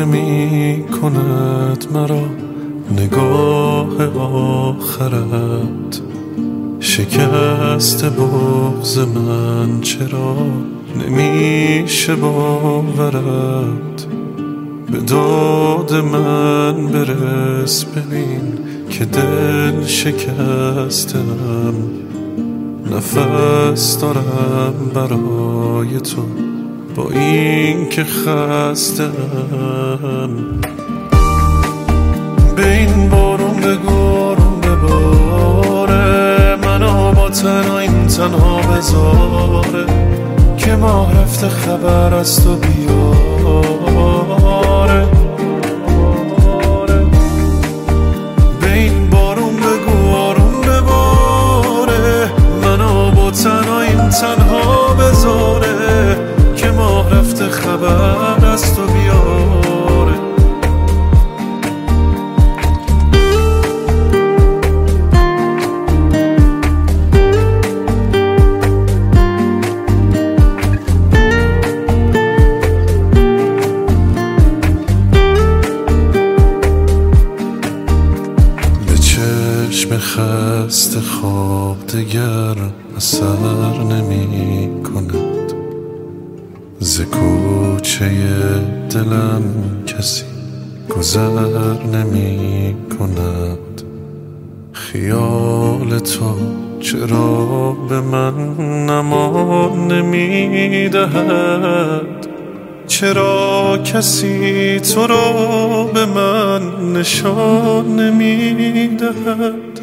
نمی کند مرا نگاه آخرت. شکست بغض من چرا نمیشه باورت. به داد من برس ببین که دل شکستم. نفس دارم برای تو با این که خستم. به این بارون بگارون بباره منو با این تنها بذاره که ماه رفته خبر از تو بیاره. به این بارون بگارون بباره منو با این تنها بذاره که ماه رفته خبر از تو بیاره. به چشم خسته خواب دگر اثر نمی کند. ز کوچه دلم کسی گذر نمی کند. خیال تو چرا به من امان نمی دهد. چرا کسی تو را به من نشان نمی دهد.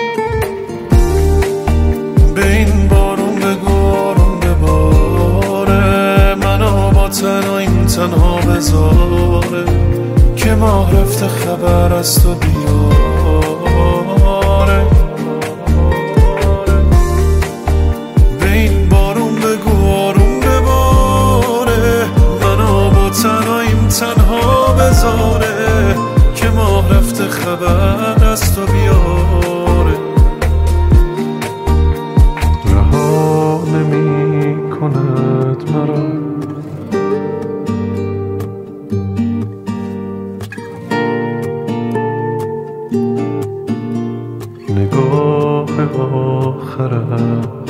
به این بارون بگارون بباره منو با این تنها بذاره که ماه رفته خبر از تو بیاره. به این بارون بگارون بباره منو با این تنها بذاره که ماه رفته خبر از تو بیاره. رها نمی کند مرا نگاه آخرت.